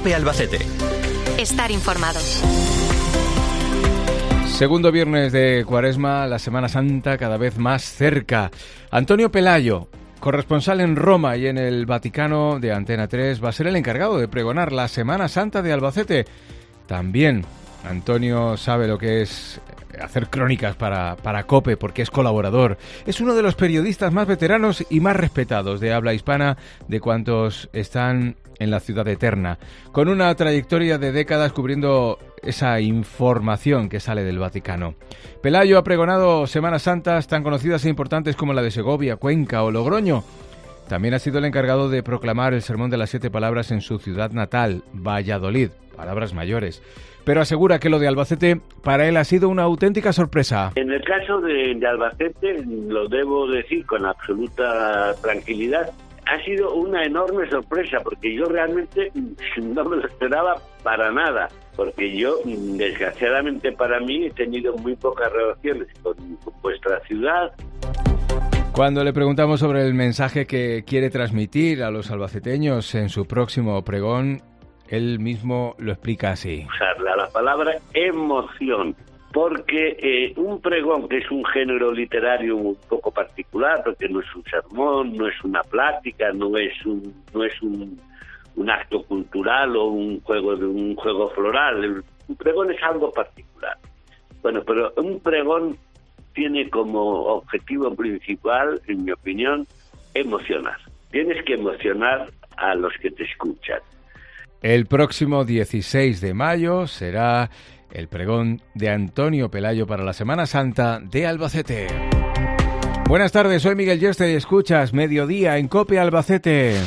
COPE Albacete. Estar informado. Segundo viernes de Cuaresma, la Semana Santa cada vez más cerca. Antonio Pelayo, corresponsal en Roma y en el Vaticano de Antena 3, va a ser el encargado de pregonar la Semana Santa de Albacete. También Antonio sabe lo que es hacer crónicas para COPE, porque es colaborador. Es uno de los periodistas más veteranos y más respetados de habla hispana de cuantos están en la ciudad eterna, con una trayectoria de décadas cubriendo esa información que sale del Vaticano. Pelayo ha pregonado Semanas Santas tan conocidas e importantes como la de Segovia, Cuenca o Logroño. También ha sido el encargado de proclamar el Sermón de las 7 Palabras en su ciudad natal, Valladolid, palabras mayores. Pero asegura que lo de Albacete para él ha sido una auténtica sorpresa. En el caso de Albacete, lo debo decir con absoluta tranquilidad, ha sido una enorme sorpresa, porque yo realmente no me lo esperaba para nada, porque yo, desgraciadamente para mí, he tenido muy pocas relaciones con vuestra ciudad. Cuando le preguntamos sobre el mensaje que quiere transmitir a los albaceteños en su próximo pregón, él mismo lo explica así. Usar la palabra emoción. Porque un pregón, que es un género literario un poco particular, porque no es un sermón, no es una plática, no es un acto cultural o un juego floral. Un pregón es algo particular. Bueno, pero un pregón tiene como objetivo principal, en mi opinión, emocionar. Tienes que emocionar a los que te escuchan. El próximo 16 de mayo será el pregón de Antonio Pelayo para la Semana Santa de Albacete. Buenas tardes, soy Miguel Yester y escuchas Mediodía en COPE Albacete.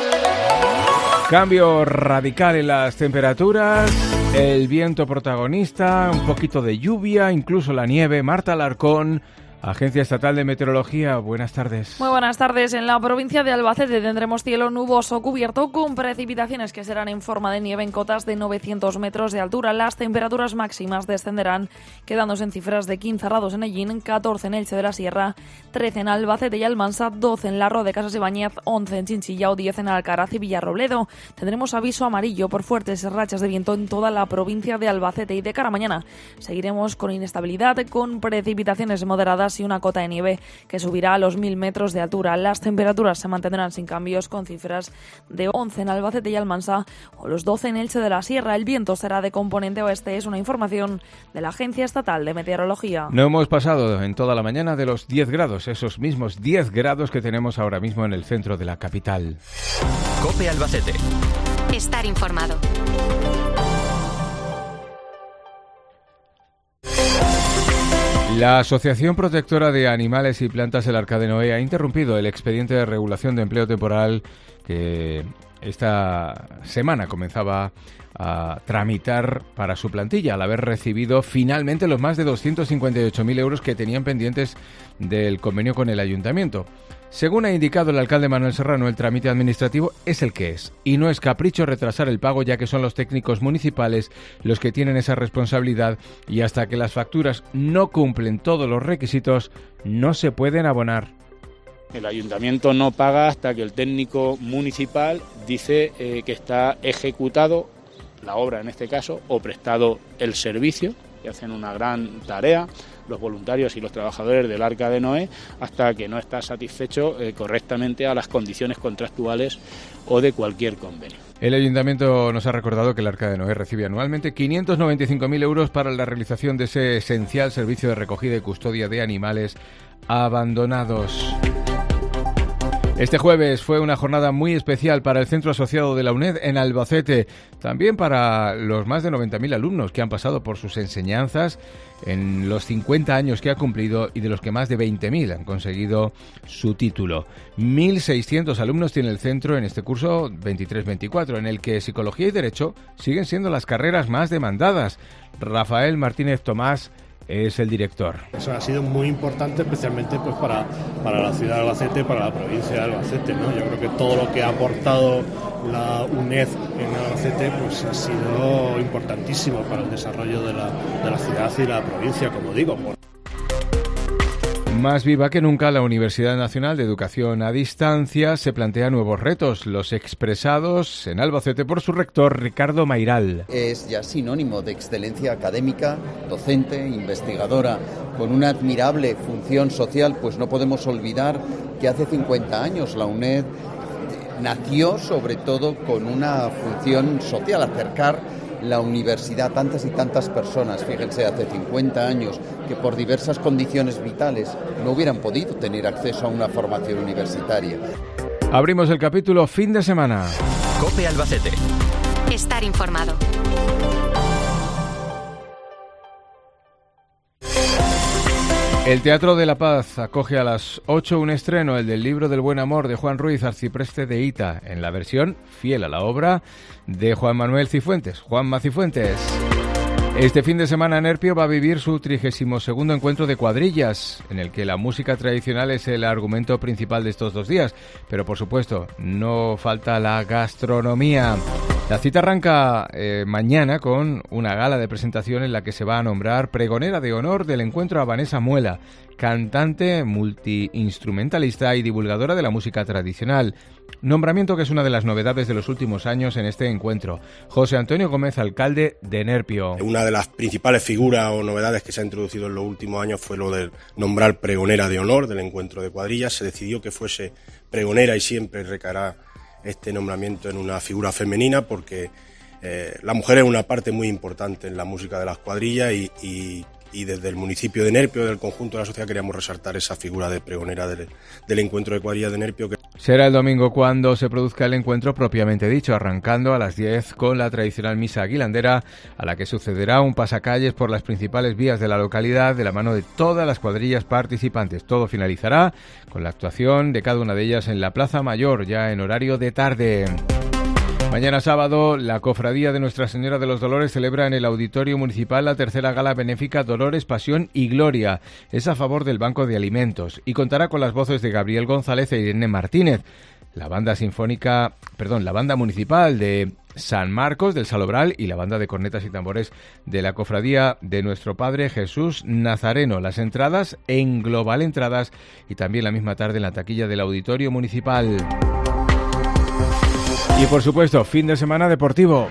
Cambio radical en las temperaturas, el viento protagonista, un poquito de lluvia, incluso la nieve. Marta Alarcón, Agencia Estatal de Meteorología, buenas tardes. Muy buenas tardes. En la provincia de Albacete tendremos cielo nuboso cubierto con precipitaciones que serán en forma de nieve en cotas de 900 metros de altura. Las temperaturas máximas descenderán, quedándose en cifras de 15 grados en Ellín, 14 en Elche de la Sierra, 13 en Albacete y Almansa, 12 en Larro de Casas y Bañez, 11 en Chinchilla o 10 en Alcaraz y Villarrobledo. Tendremos aviso amarillo por fuertes rachas de viento en toda la provincia de Albacete y de cara a mañana seguiremos con inestabilidad, con precipitaciones moderadas y una cota de nieve que subirá a los 1000 metros de altura. Las temperaturas se mantendrán sin cambios, con cifras de 11 en Albacete y Almansa o los 12 en Elche de la Sierra. El viento será de componente oeste, es una información de la Agencia Estatal de Meteorología. No hemos pasado en toda la mañana de los 10 grados, esos mismos 10 grados que tenemos ahora mismo en el centro de la capital. COPE Albacete. Estar informado. La Asociación Protectora de Animales y Plantas El Arca de Noé ha interrumpido el expediente de regulación de empleo temporal que esta semana comenzaba a tramitar para su plantilla, al haber recibido finalmente los más de 258.000 euros que tenían pendientes del convenio con el ayuntamiento. Según ha indicado el alcalde Manuel Serrano, el trámite administrativo es el que es, y no es capricho retrasar el pago, ya que son los técnicos municipales los que tienen esa responsabilidad, y hasta que las facturas no cumplen todos los requisitos, no se pueden abonar. El ayuntamiento no paga hasta que el técnico municipal dice que está ejecutado la obra, en este caso, o prestado el servicio, que hacen una gran tarea los voluntarios y los trabajadores del Arca de Noé, hasta que no está satisfecho correctamente a las condiciones contractuales o de cualquier convenio. El ayuntamiento nos ha recordado que el Arca de Noé recibe anualmente 595.000 euros para la realización de ese esencial servicio de recogida y custodia de animales abandonados. Este jueves fue una jornada muy especial para el Centro Asociado de la UNED en Albacete, también para los más de 90.000 alumnos que han pasado por sus enseñanzas en los 50 años que ha cumplido y de los que más de 20.000 han conseguido su título. 1.600 alumnos tiene el centro en este curso 23-24, en el que Psicología y Derecho siguen siendo las carreras más demandadas. Rafael Martínez Tomás es el director. Eso ha sido muy importante, especialmente pues para la ciudad de Albacete, para la provincia de Albacete, ¿no? Yo creo que todo lo que ha aportado la UNED en Albacete pues ha sido importantísimo para el desarrollo de la ciudad y la provincia, como digo. Más viva que nunca, la Universidad Nacional de Educación a Distancia se plantea nuevos retos, los expresados en Albacete por su rector Ricardo Mayral. Es ya sinónimo de excelencia académica, docente, investigadora, con una admirable función social, pues no podemos olvidar que hace 50 años la UNED nació sobre todo con una función social, acercar la universidad a tantas y tantas personas. Fíjense, hace 50 años que por diversas condiciones vitales no hubieran podido tener acceso a una formación universitaria. Abrimos el capítulo fin de semana. COPE Albacete. Estar informado. El Teatro de la Paz acoge a las 8 un estreno, el del libro del Buen Amor de Juan Ruiz, arcipreste de Hita, en la versión fiel a la obra de Juan Manuel Cifuentes, Juanma Cifuentes. Este fin de semana Nerpio va a vivir su 32º encuentro de cuadrillas, en el que la música tradicional es el argumento principal de estos 2 días, pero por supuesto no falta la gastronomía. La cita arranca mañana con una gala de presentación en la que se va a nombrar pregonera de honor del encuentro a Vanessa Muela, cantante, multiinstrumentalista y divulgadora de la música tradicional. Nombramiento que es una de las novedades de los últimos años en este encuentro. José Antonio Gómez, alcalde de Nerpio. Una de las principales figuras o novedades que se ha introducido en los últimos años fue lo de nombrar pregonera de honor del encuentro de cuadrillas. Se decidió que fuese pregonera y siempre recaerá este nombramiento en una figura femenina porque la mujer es una parte muy importante en la música de las cuadrillas y desde el municipio de Nerpio, del conjunto de la sociedad, queríamos resaltar esa figura de pregonera del encuentro de cuadrillas de Nerpio. Será el domingo cuando se produzca el encuentro propiamente dicho, arrancando a las 10 con la tradicional misa aguilandera, a la que sucederá un pasacalles por las principales vías de la localidad de la mano de todas las cuadrillas participantes. Todo finalizará con la actuación de cada una de ellas en la Plaza Mayor, ya en horario de tarde. Mañana sábado, la Cofradía de Nuestra Señora de los Dolores celebra en el Auditorio Municipal la tercera gala benéfica Dolores, Pasión y Gloria. Es a favor del Banco de Alimentos y contará con las voces de Gabriel González e Irene Martínez. La banda municipal de San Marcos del Salobral y la banda de cornetas y tambores de la Cofradía de Nuestro Padre Jesús Nazareno. Las entradas en Global Entradas y también la misma tarde en la taquilla del Auditorio Municipal. Y por supuesto, fin de semana deportivo,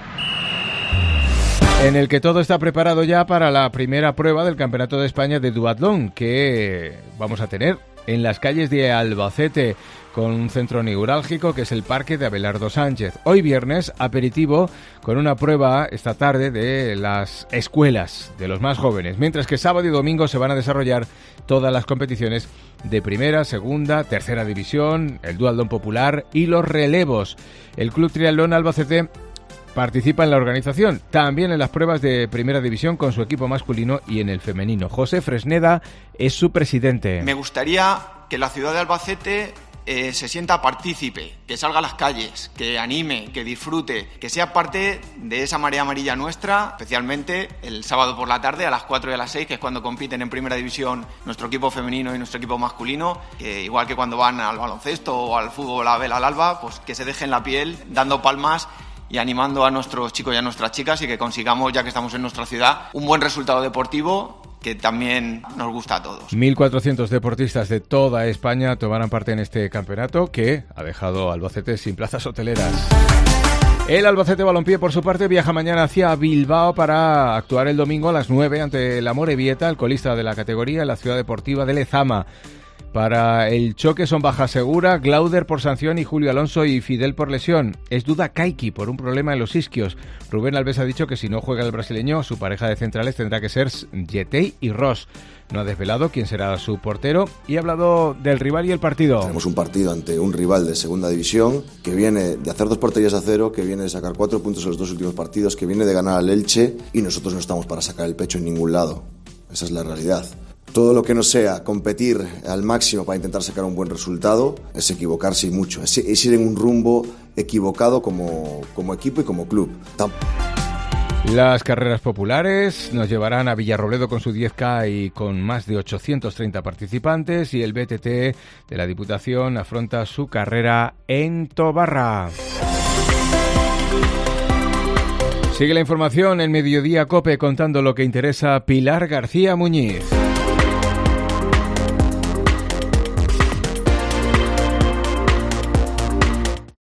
en el que todo está preparado ya para la primera prueba del Campeonato de España de duatlón que vamos a tener en las calles de Albacete, con un centro neurálgico que es el Parque de Abelardo Sánchez. Hoy viernes, aperitivo con una prueba esta tarde de las escuelas de los más jóvenes, mientras que sábado y domingo se van a desarrollar todas las competiciones de primera, segunda, tercera división, el duatlón popular y los relevos. El Club Triatlón Albacete participa en la organización, también en las pruebas de primera división con su equipo masculino y en el femenino. José Fresneda es su presidente. Me gustaría que la ciudad de Albacete se sienta partícipe, que salga a las calles, que anime, que disfrute, que sea parte de esa marea amarilla nuestra, especialmente el sábado por la tarde a las 4 y a las 6, que es cuando compiten en primera división nuestro equipo femenino y nuestro equipo masculino, que igual que cuando van al baloncesto o al fútbol a vela al alba, pues que se dejen la piel dando palmas y animando a nuestros chicos y a nuestras chicas y que consigamos, ya que estamos en nuestra ciudad, un buen resultado deportivo que también nos gusta a todos. 1.400 deportistas de toda España tomarán parte en este campeonato que ha dejado a Albacete sin plazas hoteleras. El Albacete Balompié, por su parte, viaja mañana hacia Bilbao para actuar el domingo a las 9 ante la Amorebieta, el colista de la categoría, en la ciudad deportiva de Lezama. Para el choque son baja segura, Glauder por sanción y Julio Alonso y Fidel por lesión. Es duda Kaiki por un problema en los isquios. Rubén Alves ha dicho que si no juega el brasileño, su pareja de centrales tendrá que ser Yetey y Ross. No ha desvelado quién será su portero y ha hablado del rival y el partido. Tenemos un partido ante un rival de segunda división que viene de hacer 2 porterías a 0, que viene de sacar 4 puntos en los 2 últimos partidos, que viene de ganar al Elche y nosotros no estamos para sacar el pecho en ningún lado. Esa es la realidad. Todo lo que no sea competir al máximo para intentar sacar un buen resultado es equivocarse y mucho, es ir en un rumbo equivocado como equipo y como club. Las carreras populares nos llevarán a Villarrobledo con su 10K y con más de 830 participantes, y el BTT de la Diputación afronta su carrera en Tobarra. Sigue la información en Mediodía COPE contando lo que interesa Pilar García Muñiz.